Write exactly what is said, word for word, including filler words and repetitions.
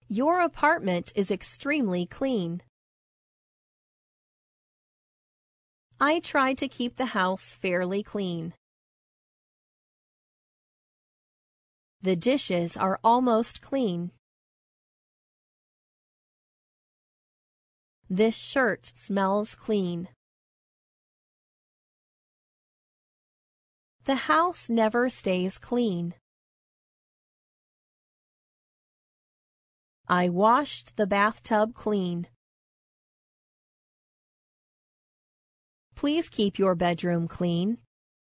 Your apartment is extremely clean. I try to keep the house fairly clean. The dishes are almost clean. This shirt smells clean. The house never stays clean. I washed the bathtub clean. Please keep your bedroom clean.